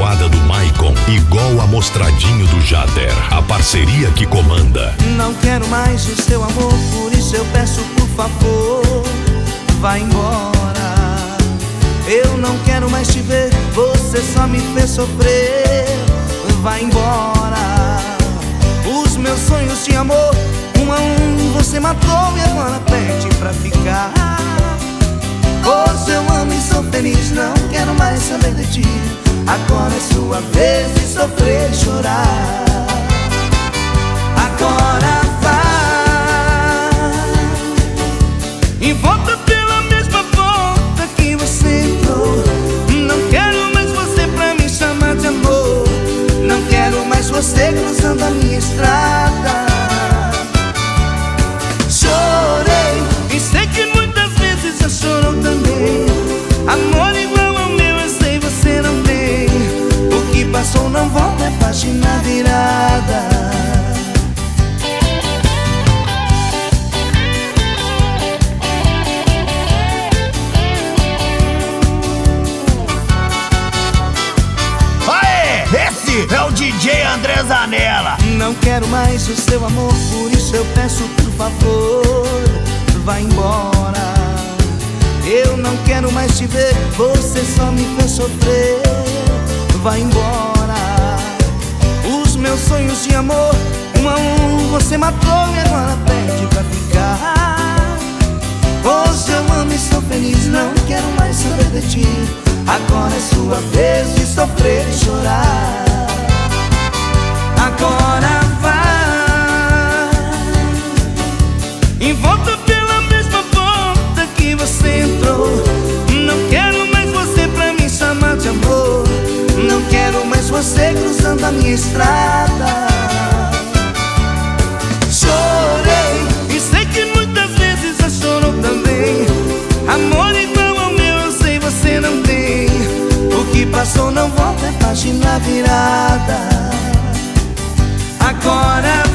levada do Maicon, igual a Mostradinho do Jader, a parceria que comanda. Não quero mais o seu amor, por isso eu peço, por favor, vai embora. Eu não quero mais te ver, você só me fez sofrer, vai embora. Os meus sonhos de amor, um a um você matou e agora pede pra ficar. Hoje eu amo e sou feliz, não quero mais saber de ti. Agora é sua vez de sofrer e chorar. Agora vai e volta pela mesma porta que você entrou. Não quero mais você pra me chamar de amor. Não quero mais você cruzando a minha estrada. Chorei e sei que muitas vezes já chorou também. Amor igual ao meu eu sei você não tem. O que passou não volta, é página virada. Esse é o DJ André Zanella. Não quero mais o seu amor, por isso eu peço, por favor, vai embora. Eu não quero mais te ver, você só me fez sofrer, vai embora. Os meus sonhos de amor, um a um você matou e agora pede pra ficar. Hoje eu amo e sou feliz, não quero mais saber de ti. Agora é sua vez de sofrer e chorar. Agora vai e volta pela mesma porta que você entrou. Não quero mais você pra me chamar de amor. Não quero mais você cruzando a minha estrada. Chorei e sei que muitas vezes já chorou também. Amor igual ao meu eu sei você não tem. O que passou não volta, é página virada. Agora